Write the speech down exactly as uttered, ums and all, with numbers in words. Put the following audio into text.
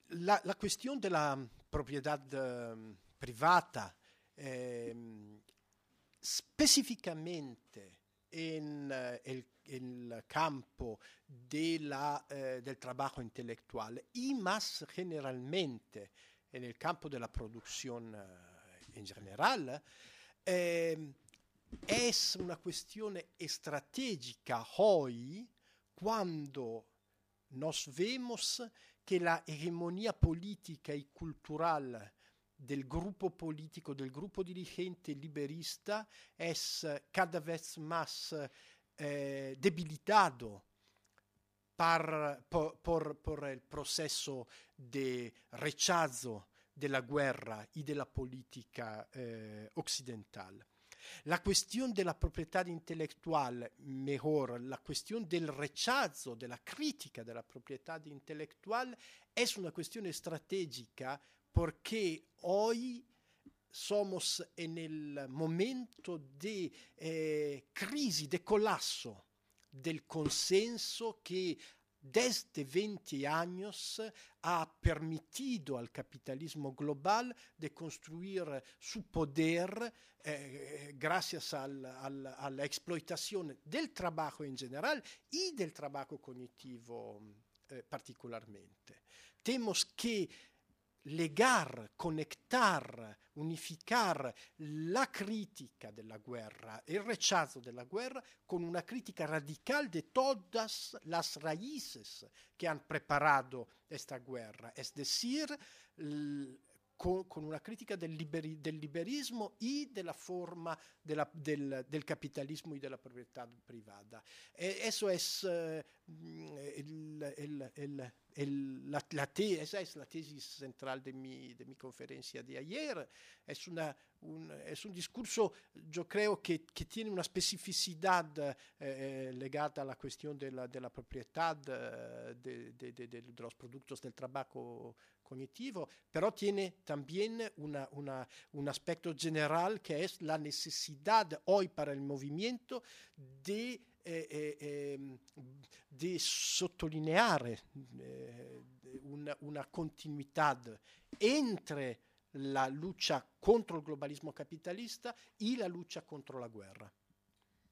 la, la cuestión de la propiedad eh, privata, eh, específicamente en eh, el, el campo de la, eh, del trabajo intelectual y más generalmente en el campo de la producción eh, en general, eh, es una cuestión estratégica hoy cuando nos vemos que la hegemonía política y cultural del grupo político, del grupo dirigente liberista es cada vez más eh, debilitado par, por, por, por el proceso de rechazo de la guerra y de la política eh, occidental. La cuestión de la propiedad intelectual, mejor, la cuestión del rechazo, de la crítica de la propiedad intelectual, es una cuestión estratégica porque hoy somos en el momento de eh, crisis, de colapso del consenso que desde veinte años ha permitido al capitalismo global de construir su poder eh, gracias al, al, a la explotación del trabajo en general y del trabajo cognitivo eh, particularmente. Tenemos que legar, conectar, unificar la crítica de la guerra, el rechazo de la guerra, con una crítica radical de todas las raíces que han preparado esta guerra, es decir, con, con una crítica del, liberi, del liberismo y de la forma de la, del, del capitalismo y de la propiedad privada. Eh, eso es eh, el, el, el El, la, la te, esa es la tesis central de mi, de mi conferencia de ayer. Es, una, un, es un discurso, yo creo, que, que tiene una especificidad eh, legada a la cuestión de la, de la propiedad eh, de, de, de, de, de los productos del trabajo cognitivo, pero tiene también una, una, un aspecto general que es la necesidad hoy para el movimiento de Eh, eh, di sottolineare eh, una, una continuità entre la lucha contro il globalismo capitalista y la lucha contro la guerra.